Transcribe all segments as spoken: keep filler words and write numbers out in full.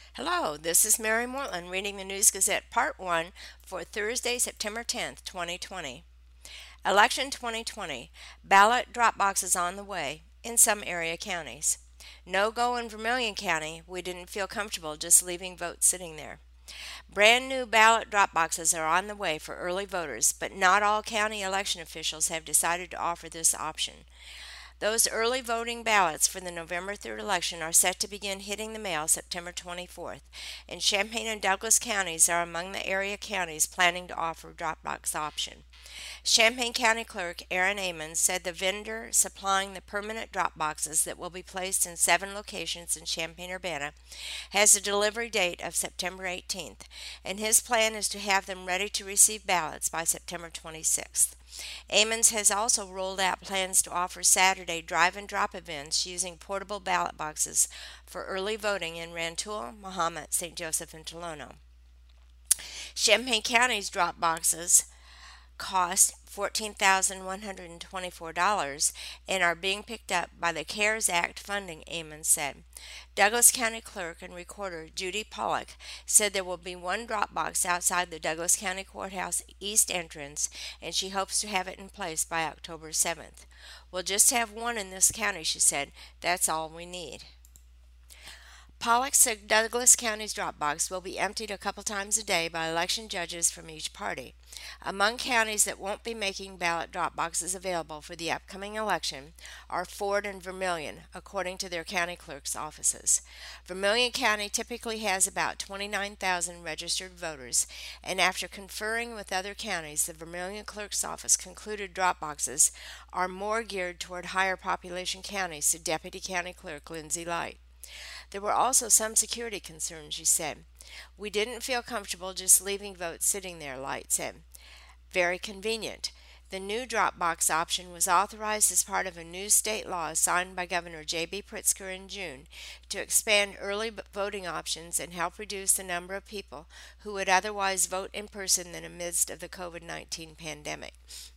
Hello, this is Mary Mortland reading the News Gazette Part one for Thursday, September tenth, twenty twenty. Election twenty twenty. Ballot drop boxes on the way in some area counties. No go in Vermilion County. We didn't feel comfortable just leaving votes sitting there. Brand new ballot drop boxes are on the way for early voters, but not all county election officials have decided to offer this option. Those early voting ballots for the November third election are set to begin hitting the mail September twenty-fourth, and Champaign and Douglas counties are among the area counties planning to offer Dropbox option. Champaign County Clerk Aaron Amon said the vendor supplying the permanent drop boxes that will be placed in seven locations in Champaign-Urbana has a delivery date of September eighteenth, and his plan is to have them ready to receive ballots by September twenty-sixth. Amons has also rolled out plans to offer Saturday drive and drop events using portable ballot boxes for early voting in Rantoul, Mahomet, Saint Joseph, and Tolono. Champaign County's drop boxes cost fourteen thousand one hundred twenty-four dollars and are being picked up by the CARES Act funding, Amon said. Douglas County Clerk and Recorder Judy Pollock said there will be one drop box outside the Douglas County Courthouse east entrance, and she hopes to have it in place by October seventh. We'll just have one in this county, she said. That's all we need. Pollock said Douglas County's drop box will be emptied a couple times a day by election judges from each party. Among counties that won't be making ballot drop boxes available for the upcoming election are Ford and Vermilion, according to their county clerk's offices. Vermilion County typically has about twenty-nine thousand registered voters, and after conferring with other counties, the Vermilion clerk's office concluded drop boxes are more geared toward higher population counties, said Deputy County Clerk Lindsay Light. There were also some security concerns, she said. We didn't feel comfortable just leaving votes sitting there, Light said. Very convenient. The new drop box option was authorized as part of a new state law signed by Governor J B. Pritzker in June to expand early voting options and help reduce the number of people who would otherwise vote in person in the midst of the COVID nineteen pandemic.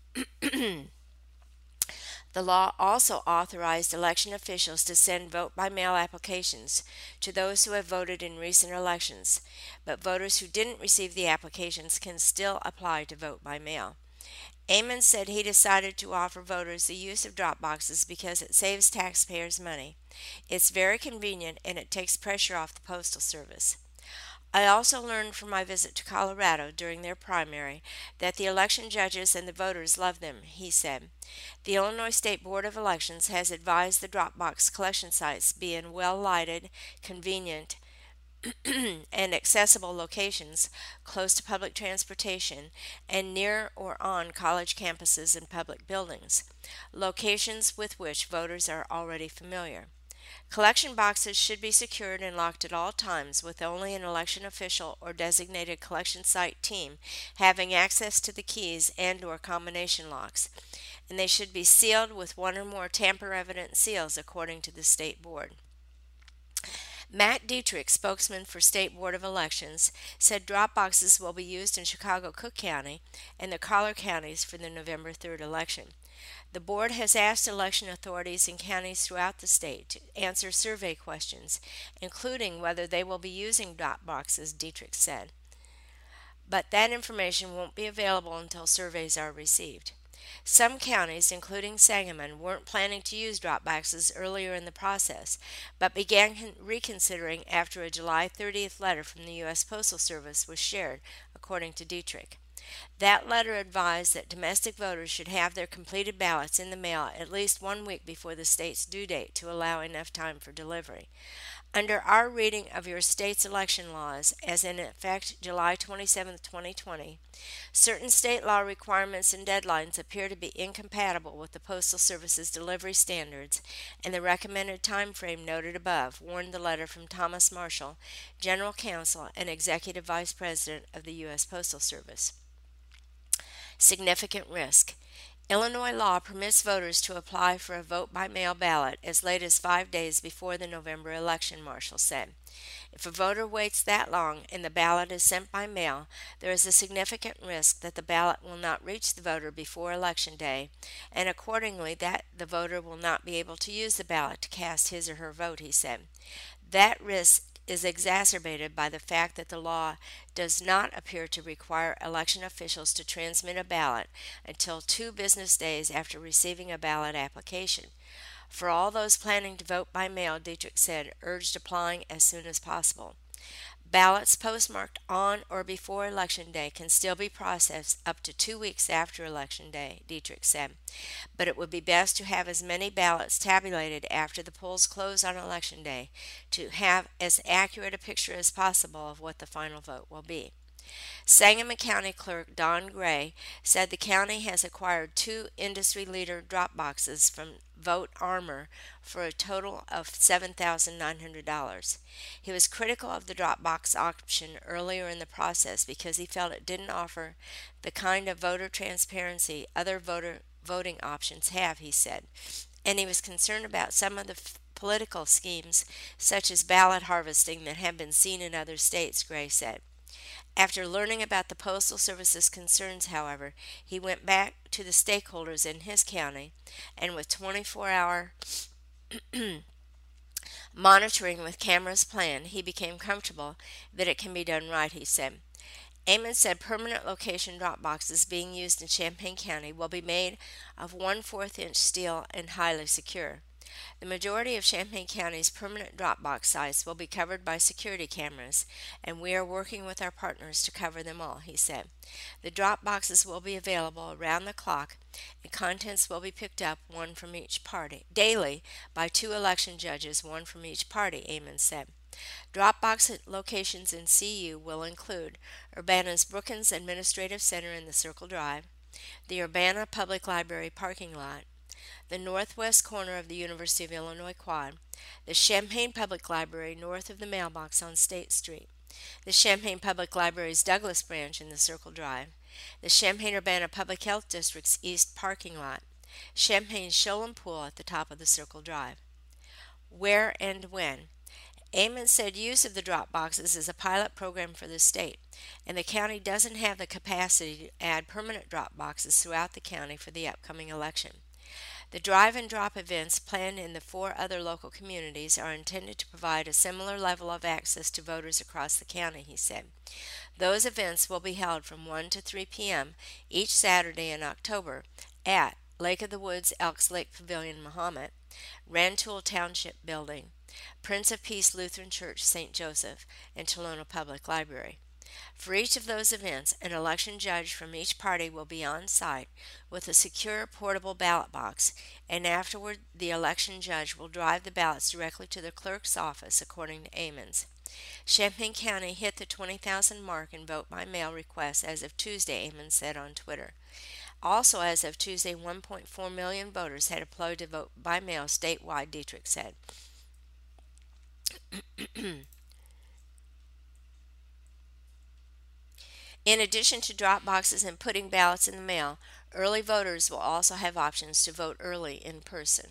The law also authorized election officials to send vote-by-mail applications to those who have voted in recent elections, but voters who didn't receive the applications can still apply to vote by mail. Amon said he decided to offer voters the use of drop boxes because it saves taxpayers money. It's very convenient and it takes pressure off the Postal Service. I also learned from my visit to Colorado during their primary that the election judges and the voters love them, he said. The Illinois State Board of Elections has advised the Dropbox collection sites be in well-lighted, convenient, and accessible locations close to public transportation and near or on college campuses and public buildings, locations with which voters are already familiar. Collection boxes should be secured and locked at all times with only an election official or designated collection site team having access to the keys and or combination locks, and they should be sealed with one or more tamper-evident seals according to the state board. Matt Dietrich, spokesman for State Board of Elections, said drop boxes will be used in Chicago-Cook County and the collar counties for the November third election. The board has asked election authorities in counties throughout the state to answer survey questions, including whether they will be using drop boxes, Dietrich said. But that information won't be available until surveys are received. Some counties, including Sangamon, weren't planning to use drop boxes earlier in the process, but began reconsidering after a July thirtieth letter from the U S Postal Service was shared, according to Dietrich. That letter advised that domestic voters should have their completed ballots in the mail at least one week before the state's due date to allow enough time for delivery. Under our reading of your state's election laws, as in effect July twenty-seventh, twenty twenty, certain state law requirements and deadlines appear to be incompatible with the Postal Service's delivery standards and the recommended time frame noted above, warned the letter from Thomas Marshall, General Counsel and Executive Vice President of the U S Postal Service. Significant risk. Illinois law permits voters to apply for a vote-by-mail ballot as late as five days before the November election, Marshall said. If a voter waits that long and the ballot is sent by mail, there is a significant risk that the ballot will not reach the voter before Election Day, and accordingly that the voter will not be able to use the ballot to cast his or her vote, he said. That risk is exacerbated by the fact that the law does not appear to require election officials to transmit a ballot until two business days after receiving a ballot application. For all those planning to vote by mail, Dietrich said, urged applying as soon as possible. Ballots postmarked on or before Election Day can still be processed up to two weeks after Election Day, Dietrich said. But it would be best to have as many ballots tabulated after the polls close on Election Day to have as accurate a picture as possible of what the final vote will be. Sangamon County Clerk Don Gray said the county has acquired two industry leader drop boxes from Vote Armor for a total of seven thousand nine hundred dollars. He was critical of the drop box option earlier in the process because he felt it didn't offer the kind of voter transparency other voter voting options have, he said, and he was concerned about some of the f- political schemes such as ballot harvesting that have been seen in other states, Gray said. After learning about the Postal Service's concerns, however, he went back to the stakeholders in his county, and with twenty-four hour monitoring with cameras planned, he became comfortable that it can be done right, he said. Amon said permanent location drop boxes being used in Champaign County will be made of one fourth inch steel and highly secure. The majority of Champaign County's permanent drop box sites will be covered by security cameras, and we are working with our partners to cover them all, he said. The drop boxes will be available around the clock, and contents will be picked up one from each party daily by two election judges, one from each party, Amon said. Drop box locations in C U will include Urbana's Brookins Administrative Center in the Circle Drive, the Urbana Public Library parking lot, the northwest corner of the University of Illinois Quad, the Champaign Public Library north of the mailbox on State Street, the Champaign Public Library's Douglas branch in the Circle Drive, the Champaign-Urbana Public Health District's east parking lot, Champaign's Sholem Pool at the top of the Circle Drive. Where and when? Amon said use of the drop boxes is a pilot program for the state, and the county doesn't have the capacity to add permanent drop boxes throughout the county for the upcoming election. The drive and drop events planned in the four other local communities are intended to provide a similar level of access to voters across the county, he said. Those events will be held from one to three p.m. each Saturday in October at Lake of the Woods Elks Lake Pavilion, Mahomet, Rantoul Township Building, Prince of Peace Lutheran Church, Saint Joseph, and Tolono Public Library. For each of those events, an election judge from each party will be on site with a secure portable ballot box, and afterward the election judge will drive the ballots directly to the clerk's office, according to Amons. Champaign County hit the twenty thousand mark in vote-by-mail requests as of Tuesday, Amons said on Twitter. Also, as of Tuesday, one point four million voters had applied to vote by mail statewide, Dietrich said. In addition to drop boxes and putting ballots in the mail, early voters will also have options to vote early in person.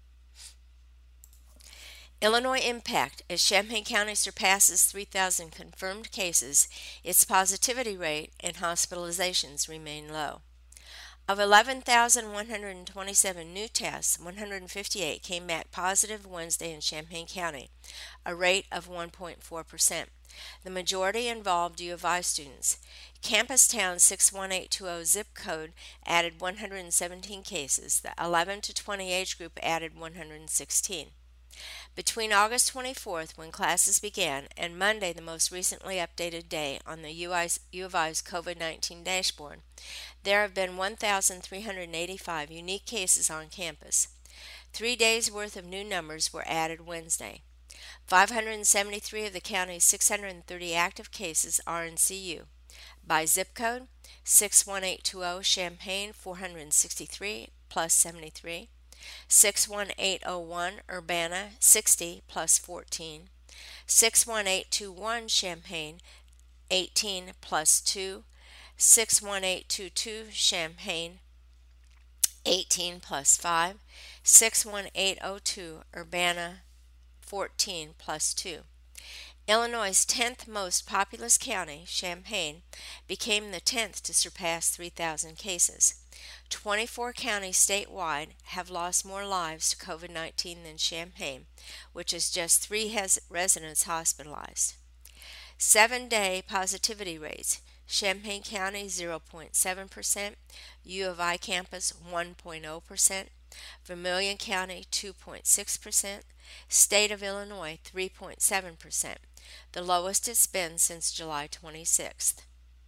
Illinois impact. As Champaign County surpasses three thousand confirmed cases, its positivity rate and hospitalizations remain low. Of eleven thousand one hundred twenty-seven new tests, one hundred fifty-eight came back positive Wednesday in Champaign County, a rate of one point four percent. The majority involved U of I students. Campustown's six one eight two zero zip code added one hundred seventeen cases. The eleven to twenty age group added one hundred sixteen. Between August twenty-fourth, when classes began, and Monday, the most recently updated day on the U of I's COVID nineteen dashboard, there have been one thousand three hundred eighty-five unique cases on campus. Three days' worth of new numbers were added Wednesday. five hundred seventy-three of the county's six hundred thirty active cases are in C U. By zip code, six one eight two zero Champaign four hundred sixty-three plus seventy-three, six one eight zero one Urbana sixty plus fourteen, six one eight two one Champaign eighteen plus two, six one eight two two Champaign eighteen plus five, six one eight zero two Urbana fourteen plus two. Illinois' tenth most populous county, Champaign, became the tenth to surpass three thousand cases. twenty-four counties statewide have lost more lives to COVID nineteen than Champaign, which is just three has residents hospitalized. Seven-day positivity rates. Champaign County zero point seven percent, U of I campus one point zero percent, Vermilion County two point six percent, State of Illinois three point seven percent, the lowest it's been since July twenty-sixth.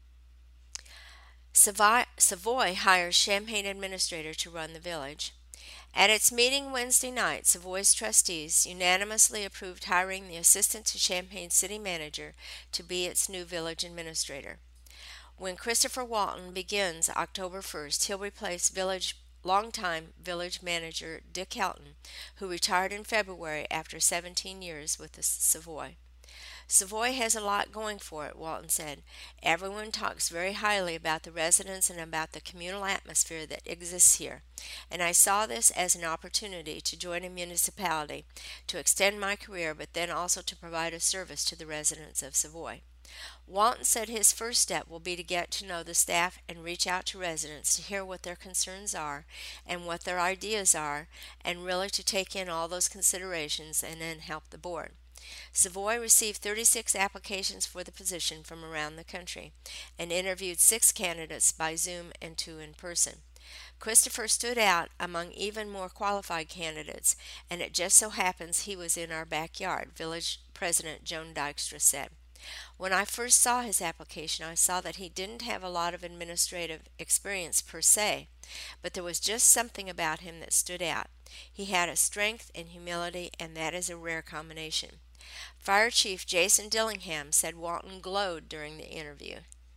Savoy hires Champaign administrator to run the village. At its meeting Wednesday night, Savoy's trustees unanimously approved hiring the assistant to Champaign city manager to be its new village administrator. When Christopher Walton begins October first, he'll replace village longtime village manager Dick Helton, who retired in February after seventeen years with the Savoy. Savoy has a lot going for it, Walton said. Everyone talks very highly about the residents and about the communal atmosphere that exists here, and I saw this as an opportunity to join a municipality, to extend my career, but then also to provide a service to the residents of Savoy. Walton said his first step will be to get to know the staff and reach out to residents to hear what their concerns are and what their ideas are, and really to take in all those considerations and then help the board. Savoy received thirty-six applications for the position from around the country and interviewed six candidates by Zoom and two in person. Christopher stood out among even more qualified candidates, and it just so happens he was in our backyard, Village President Joan Dykstra said. When I first saw his application, I saw that he didn't have a lot of administrative experience per se, but there was just something about him that stood out. He had a strength and humility, and that is a rare combination. Fire Chief Jason Dillingham said Walton glowed during the interview.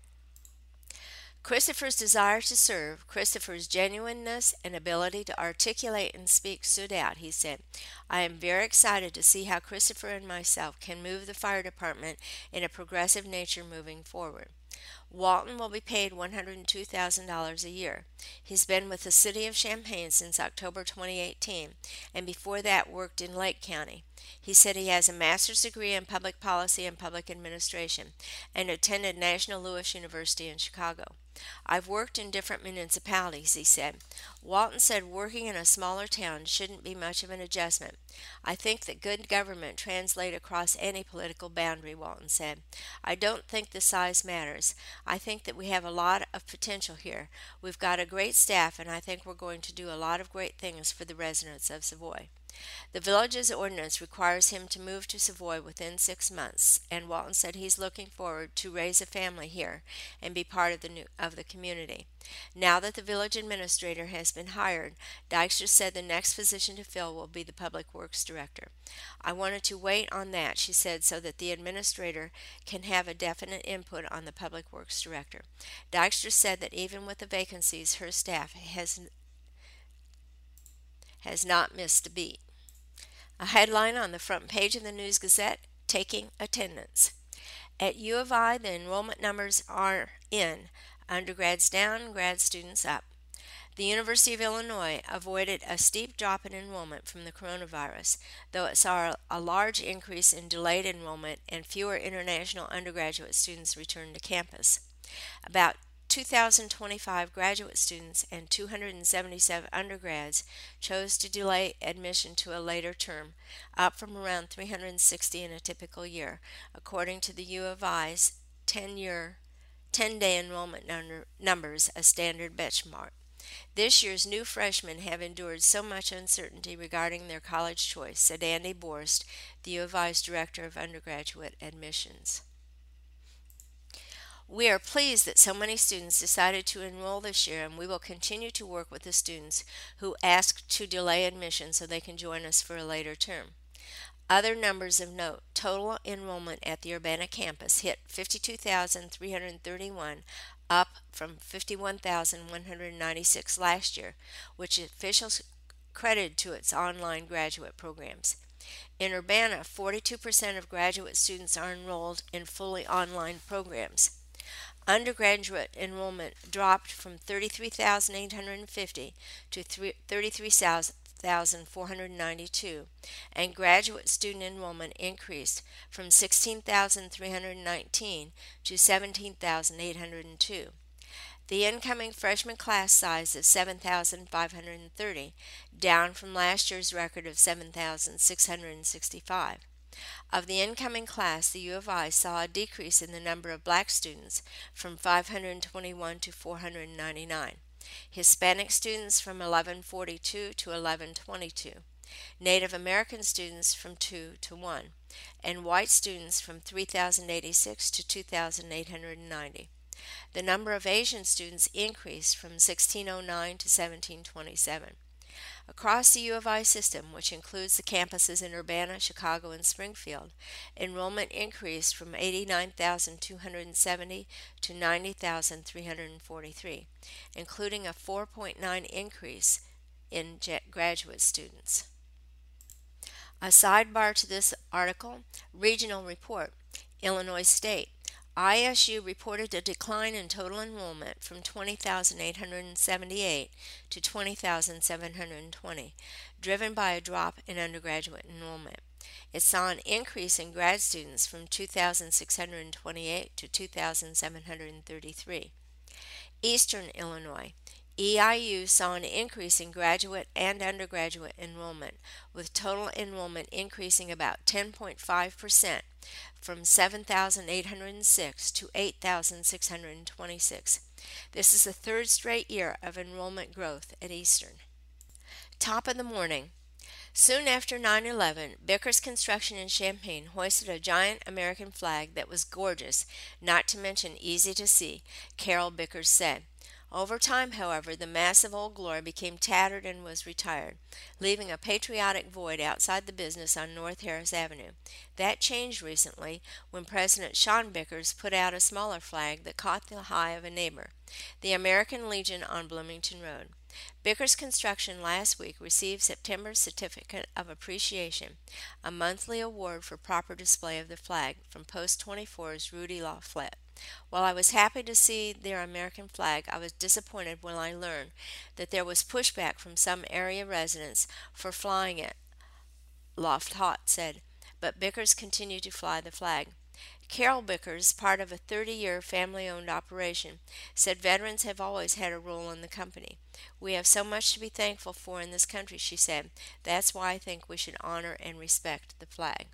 Christopher's desire to serve, Christopher's genuineness and ability to articulate and speak stood out, he said. I am very excited to see how Christopher and myself can move the fire department in a progressive nature moving forward. Walton will be paid one hundred two thousand dollars a year. He's been with the city of Champaign since October twenty eighteen, and before that worked in Lake County. He said he has a master's degree in public policy and public administration and attended National Louis University in Chicago. I've worked in different municipalities, he said. Walton said working in a smaller town shouldn't be much of an adjustment. I think that good government translates across any political boundary, Walton said. I don't think the size matters. I think that we have a lot of potential here. We've got a great staff, and I think we're going to do a lot of great things for the residents of Savoy. The village's ordinance requires him to move to Savoy within six months, and Walton said he's looking forward to raise a family here and be part of the new, of the community. Now that the village administrator has been hired, Dykstra said the next position to fill will be the Public Works Director. I wanted to wait on that, she said, so that the administrator can have a definite input on the Public Works Director. Dykstra said that even with the vacancies, her staff has has not missed a beat. A headline on the front page of the News Gazette, taking attendance. At U of I, the enrollment numbers are in. Undergrads down, grad students up. The University of Illinois avoided a steep drop in enrollment from the coronavirus, though it saw a large increase in delayed enrollment and fewer international undergraduate students returned to campus. About two thousand twenty-five graduate students and two hundred seventy-seven undergrads chose to delay admission to a later term, up from around three hundred sixty in a typical year, according to the U of I's ten-year, ten-day enrollment number, numbers, a standard benchmark. This year's new freshmen have endured so much uncertainty regarding their college choice, said Andy Borst, the U of I's Director of Undergraduate Admissions. We are pleased that so many students decided to enroll this year, and we will continue to work with the students who asked to delay admission so they can join us for a later term. Other numbers of note: total enrollment at the Urbana campus hit fifty-two thousand three hundred thirty-one, up from fifty-one thousand one hundred ninety-six last year, which officials credited to its online graduate programs. In Urbana, forty-two percent of graduate students are enrolled in fully online programs. Undergraduate enrollment dropped from thirty-three thousand eight hundred fifty to thirty-three thousand four hundred ninety-two, and graduate student enrollment increased from sixteen thousand three hundred nineteen to seventeen thousand eight hundred two. The incoming freshman class size is seven thousand five hundred thirty, down from last year's record of seven thousand six hundred sixty-five. Of the incoming class, the U of I saw a decrease in the number of black students from five hundred twenty-one to four hundred ninety-nine, Hispanic students from eleven forty-two to eleven twenty-two, Native American students from two to one, and white students from three thousand eighty-six to two thousand eight hundred ninety. The number of Asian students increased from sixteen oh nine to seventeen twenty-seven. Across the U of I system, which includes the campuses in Urbana, Chicago, and Springfield, enrollment increased from eighty-nine thousand two hundred seventy to ninety thousand three hundred forty-three, including a four point nine increase in graduate students. A sidebar to this article, Regional Report, Illinois State. I S U reported a decline in total enrollment from twenty thousand eight hundred seventy-eight to twenty thousand seven hundred twenty, driven by a drop in undergraduate enrollment. It saw an increase in grad students from two thousand six hundred twenty-eight to two thousand seven hundred thirty-three. Eastern Illinois. E I U saw an increase in graduate and undergraduate enrollment, with total enrollment increasing about ten point five percent from seven thousand eight hundred six to eight thousand six hundred twenty-six. This is the third straight year of enrollment growth at Eastern. Top of the morning. Soon after nine eleven, Bickers Construction in Champaign hoisted a giant American flag that was gorgeous, not to mention easy to see, Carol Bickers said. Over time, however, the massive Old Glory became tattered and was retired, leaving a patriotic void outside the business on North Harris Avenue. That changed recently when President Sean Bickers put out a smaller flag that caught the eye of a neighbor, the American Legion on Bloomington Road. Bickers Construction last week received September's Certificate of Appreciation, a monthly award for proper display of the flag, from Post twenty-four's Rudy LaFlette. While I was happy to see their American flag, I was disappointed when I learned that there was pushback from some area residents for flying it, LaFlette said, but Bickers continued to fly the flag. Carol Bickers, part of a thirty-year family-owned operation, said veterans have always had a role in the company. We have so much to be thankful for in this country, she said. That's why I think we should honor and respect the flag.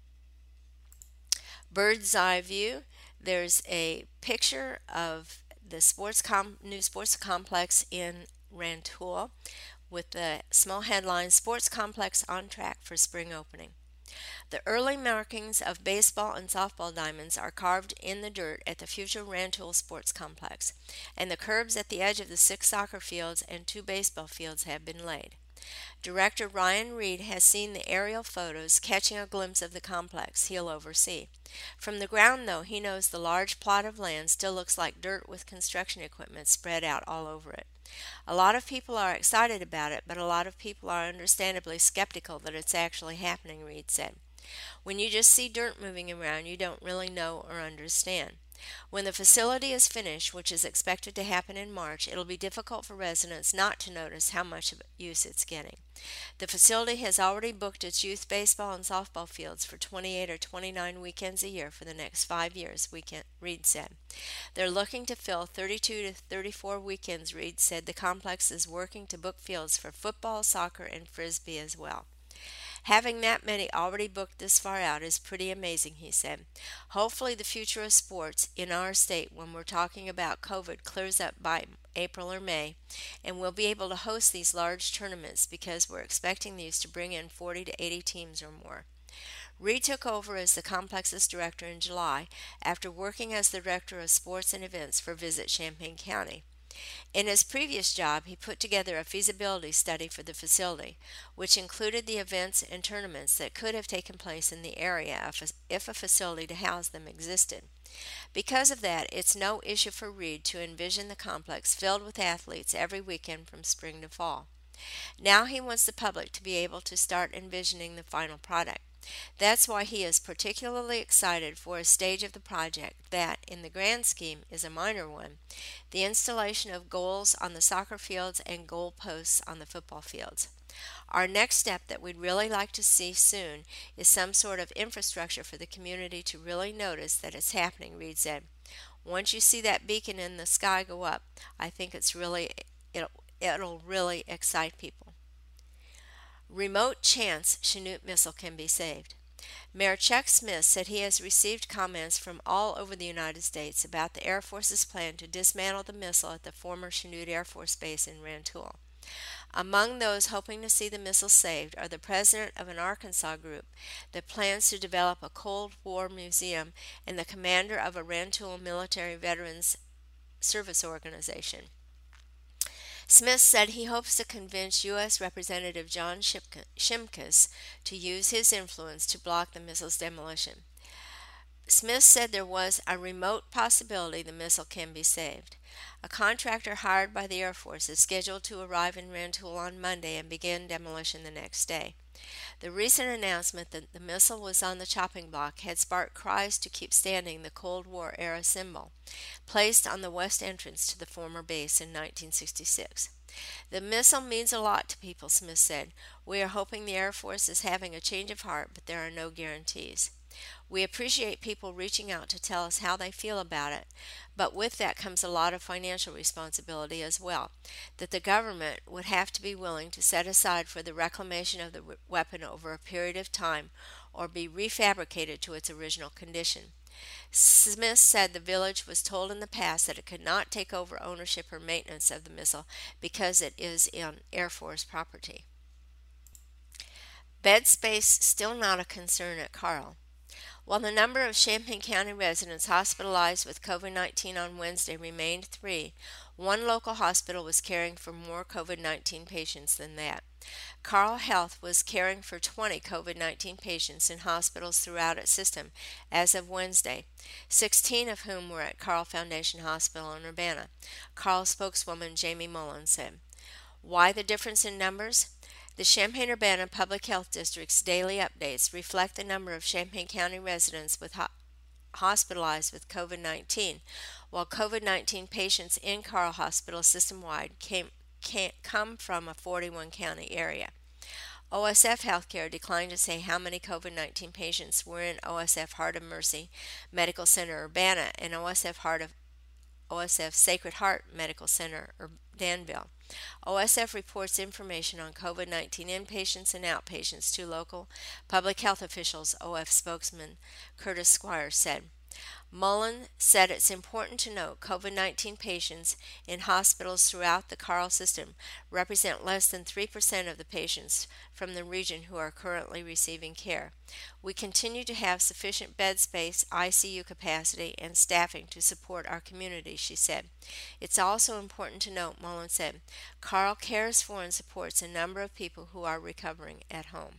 Bird's eye view. There's a picture of the sports com- new sports complex in Rantoul with the small headline, Sports Complex on Track for Spring Opening. The early markings of baseball and softball diamonds are carved in the dirt at the future Rantoul Sports Complex, and the curbs at the edge of the six soccer fields and two baseball fields have been laid. Director Ryan Reed has seen the aerial photos, catching a glimpse of the complex he'll oversee. From the ground, though, he knows the large plot of land still looks like dirt with construction equipment spread out all over it. A lot of people are excited about it, but a lot of people are understandably skeptical that it's actually happening, Reed said. When you just see dirt moving around, you don't really know or understand. When the facility is finished, which is expected to happen in March, it'll be difficult for residents not to notice how much use it's getting. The facility has already booked its youth baseball and softball fields for twenty-eight or twenty-nine weekends a year for the next five years, Reed said. They're looking to fill thirty-two to thirty-four weekends, Reed said. The complex is working to book fields for football, soccer, and frisbee as well. Having that many already booked this far out is pretty amazing, he said. Hopefully the future of sports in our state when we're talking about COVID clears up by April or May, and we'll be able to host these large tournaments because we're expecting these to bring in forty to eighty teams or more. Reed took over as the complex's director in July after working as the director of sports and events for Visit Champaign County. In his previous job, he put together a feasibility study for the facility, which included the events and tournaments that could have taken place in the area if a facility to house them existed. Because of that, it's no issue for Reed to envision the complex filled with athletes every weekend from spring to fall. Now he wants the public to be able to start envisioning the final product. That's why he is particularly excited for a stage of the project that, in the grand scheme, is a minor one, the installation of goals on the soccer fields and goal posts on the football fields. Our next step that we'd really like to see soon is some sort of infrastructure for the community to really notice that it's happening, Reed said. Once you see that beacon in the sky go up, I think it's really it'll, it'll really excite people. Remote chance Chinook missile can be saved. Mayor Chuck Smith said he has received comments from all over the United States about the Air Force's plan to dismantle the missile at the former Chanute Air Force Base in Rantoul. Among those hoping to see the missile saved are the president of an Arkansas group that plans to develop a Cold War museum and the commander of a Rantoul Military Veterans Service Organization. Smith said he hopes to convince U S. Representative John Shimkus to use his influence to block the missile's demolition. Smith said there was a remote possibility the missile can be saved. A contractor hired by the Air Force is scheduled to arrive in Rantoul on Monday and begin demolition the next day. The recent announcement that the missile was on the chopping block had sparked cries to keep standing the Cold War era symbol, placed on the west entrance to the former base in nineteen sixty-six. The missile means a lot to people, Smith said. We are hoping the Air Force is having a change of heart, but there are no guarantees. We appreciate people reaching out to tell us how they feel about it, but with that comes a lot of financial responsibility as well, that the government would have to be willing to set aside for the reclamation of the weapon over a period of time or be refabricated to its original condition. Smith said the village was told in the past that it could not take over ownership or maintenance of the missile because it is in Air Force property. Bed space still not a concern at Carle. While the number of Champaign County residents hospitalized with COVID nineteen on Wednesday remained three, one local hospital was caring for more COVID nineteen patients than that. Carle Health was caring for twenty COVID nineteen patients in hospitals throughout its system as of Wednesday, sixteen of whom were at Carle Foundation Hospital in Urbana, Carle spokeswoman Jamie Mullen said. Why the difference in numbers? The Champaign-Urbana Public Health District's daily updates reflect the number of Champaign County residents with ho- hospitalized with COVID nineteen, while COVID nineteen patients in Carle Hospital system-wide came, came, come from a forty-one county area. O S F Healthcare declined to say how many COVID nineteen patients were in O S F Heart of Mercy Medical Center Urbana and O S F Heart of O S F Sacred Heart Medical Center Danville. O S F reports information on COVID nineteen inpatients and outpatients to local public health officials, O S F spokesman Curtis Squires said. Mullen said it's important to note COVID nineteen patients in hospitals throughout the Carle system represent less than three percent of the patients from the region who are currently receiving care. We continue to have sufficient bed space, I C U capacity, and staffing to support our community, she said. It's also important to note, Mullen said, Carle cares for and supports a number of people who are recovering at home.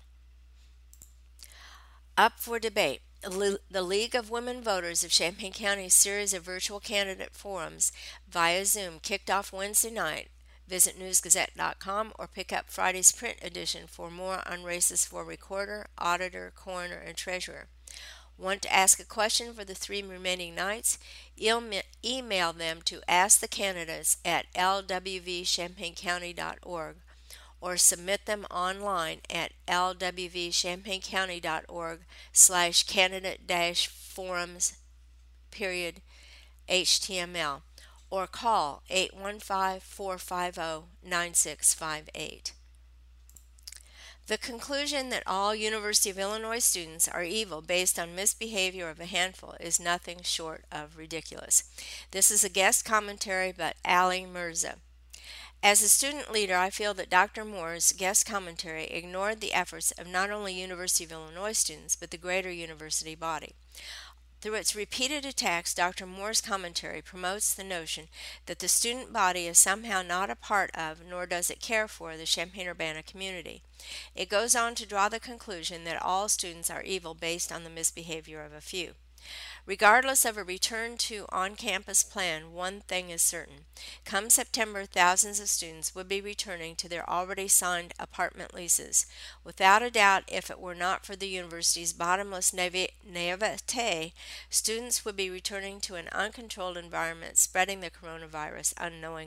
Up for debate. The League of Women Voters of Champaign County's series of virtual candidate forums via Zoom kicked off Wednesday night. Visit news gazette dot com or pick up Friday's print edition for more on races for recorder, auditor, coroner, and treasurer. Want to ask a question for the three remaining nights? Email them to askthecandidates at l w v champaign county dot org. or submit them online at l w v champaign county dot org slash candidate dash forums period H T M L or call eight one five, four five zero, nine six five eight. The conclusion that all University of Illinois students are evil based on misbehavior of a handful is nothing short of ridiculous. This is a guest commentary by Ali Mirza. As a student leader, I feel that Doctor Moore's guest commentary ignored the efforts of not only University of Illinois students, but the greater university body. Through its repeated attacks, Doctor Moore's commentary promotes the notion that the student body is somehow not a part of, nor does it care for, the Champaign-Urbana community. It goes on to draw the conclusion that all students are evil based on the misbehavior of a few. Regardless of a return to on-campus plan, one thing is certain. Come September, thousands of students would be returning to their already signed apartment leases. Without a doubt, if it were not for the university's bottomless naivete, students would be returning to an uncontrolled environment, spreading the coronavirus unknowingly.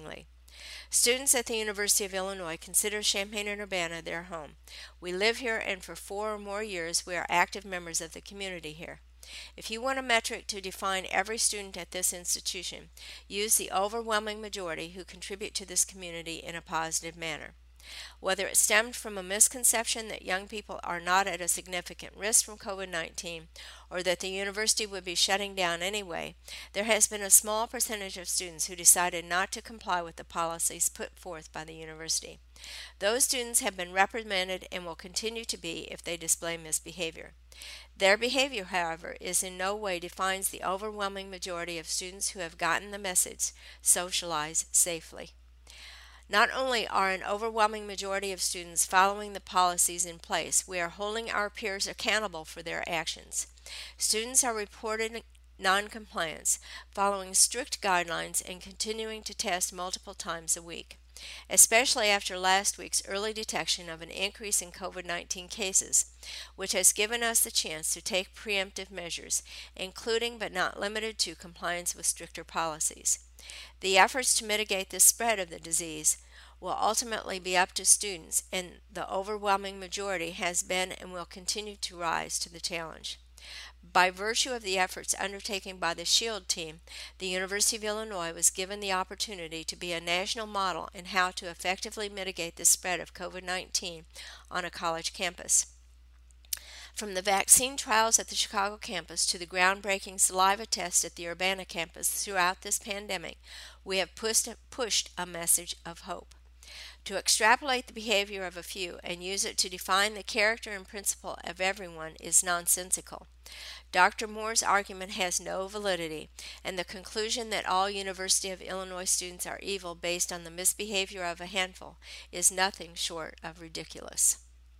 Students at the University of Illinois consider Champaign-Urbana their home. We live here, and for four or more years we are active members of the community here. If you want a metric to define every student at this institution, use the overwhelming majority who contribute to this community in a positive manner. Whether it stemmed from a misconception that young people are not at a significant risk from COVID nineteen or that the university would be shutting down anyway, there has been a small percentage of students who decided not to comply with the policies put forth by the university. Those students have been reprimanded and will continue to be if they display misbehavior. Their behavior, however, is in no way defines the overwhelming majority of students who have gotten the message, socialize safely. Not only are an overwhelming majority of students following the policies in place, we are holding our peers accountable for their actions. Students are reporting noncompliance, following strict guidelines, and continuing to test multiple times a week. Especially after last week's early detection of an increase in COVID nineteen cases, which has given us the chance to take preemptive measures, including but not limited to compliance with stricter policies. The efforts to mitigate the spread of the disease will ultimately be up to students, and the overwhelming majority has been and will continue to rise to the challenge. By virtue of the efforts undertaken by the SHIELD team, the University of Illinois was given the opportunity to be a national model in how to effectively mitigate the spread of COVID nineteen on a college campus. From the vaccine trials at the Chicago campus to the groundbreaking saliva test at the Urbana campus throughout this pandemic, we have pushed, pushed a message of hope. To extrapolate the behavior of a few and use it to define the character and principle of everyone is nonsensical. Doctor Moore's argument has no validity, and the conclusion that all University of Illinois students are evil based on the misbehavior of a handful is nothing short of ridiculous.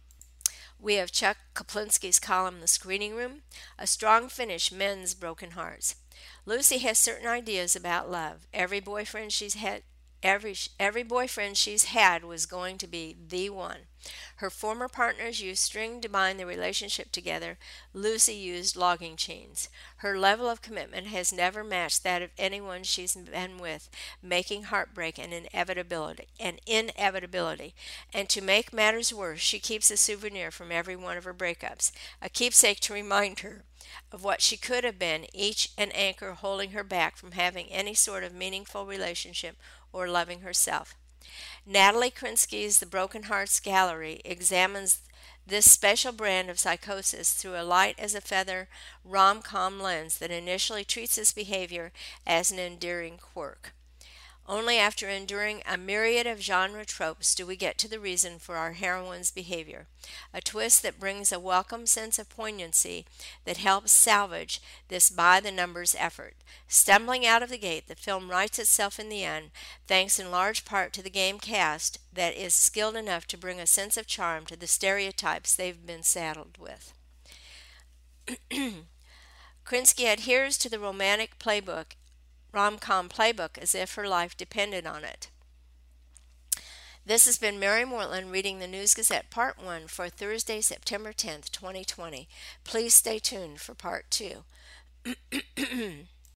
We have Chuck Kaplinsky's column, The Screening Room, A Strong Finish Mends Broken Hearts. Lucy has certain ideas about love. Every boyfriend she's had Every, every boyfriend she's had was going to be the one. Her former partners used string to bind their relationship together. Lucy used logging chains. Her level of commitment has never matched that of anyone she's been with, making heartbreak an inevitability, an inevitability. And to make matters worse, she keeps a souvenir from every one of her breakups, a keepsake to remind her of what she could have been, each an anchor holding her back from having any sort of meaningful relationship or loving herself. Natalie Krinsky's The Broken Hearts Gallery examines this special brand of psychosis through a light as a feather rom-com lens that initially treats this behavior as an endearing quirk. Only after enduring a myriad of genre tropes do we get to the reason for our heroine's behavior, a twist that brings a welcome sense of poignancy that helps salvage this by-the-numbers effort. Stumbling out of the gate, the film writes itself in the end, thanks in large part to the game cast that is skilled enough to bring a sense of charm to the stereotypes they've been saddled with. Krinsky adheres to the romantic playbook rom-com playbook as if her life depended on it. This has been Mary Mortland reading the News Gazette Part one for Thursday, September tenth, twenty twenty. Please stay tuned for Part two.